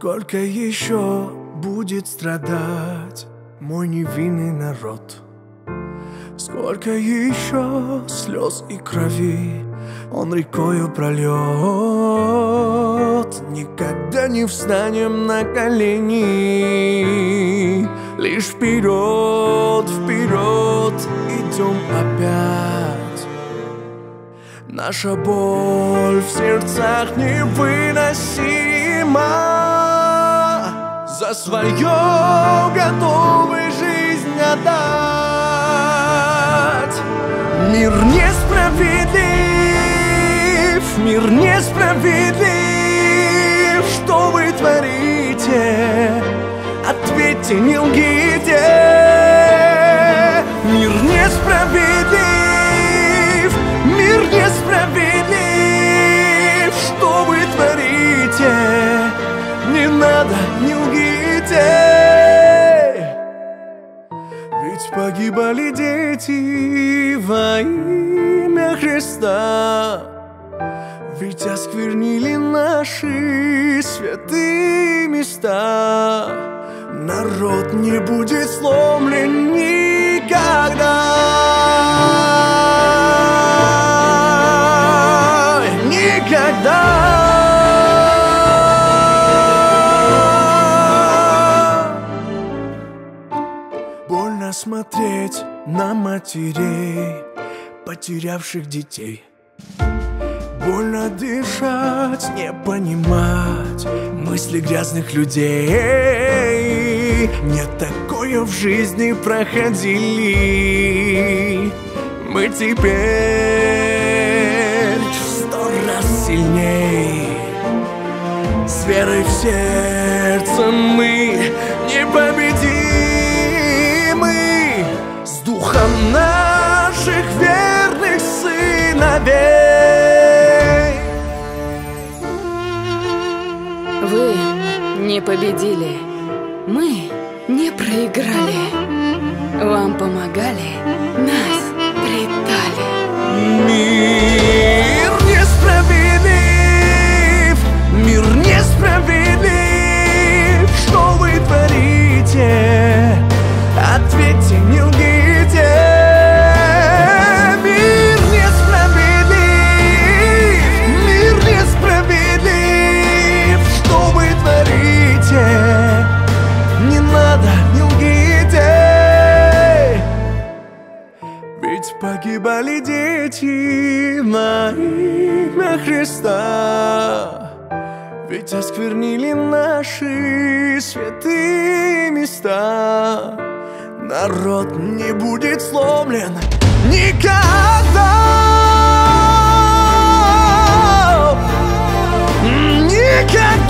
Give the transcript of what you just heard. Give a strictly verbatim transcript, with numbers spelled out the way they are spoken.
Сколько еще будет страдать мой невинный народ? Сколько еще слез и крови он рекою прольет? Никогда не встанем на колени, лишь вперед, вперед идем опять. Наша боль в сердцах невыносима. За свое готовы жизнь отдать. Мир несправедлив, мир несправедлив. Что вы творите? Ответьте, не лгите. Мир несправедлив, мир несправедлив. Что вы творите? Не надо, не лгите. Ведь погибали дети во имя Христа. Ведь осквернили наши святые места. Народ не будет сломлен никогда. Никогда. Больно смотреть на матерей, потерявших детей. Больно дышать, не понимать мысли грязных людей. Не такое в жизни проходили. Мы теперь в сто раз сильней. С верой в сердце мы непобедимы. С духом наших верных сыновей. Вы не победили, мы не проиграли. Вам помогали, нас предали. Мир несправедлив, мир несправедлив. Что вы творите? Ответьте, не лгите. Мир несправедлив, мир несправедлив. Что вы творите? Не надо, не лгите. Ведь погибали дети во имя Христа. Ведь осквернили наши святые места. Народ не будет сломлен никогда. Никогда.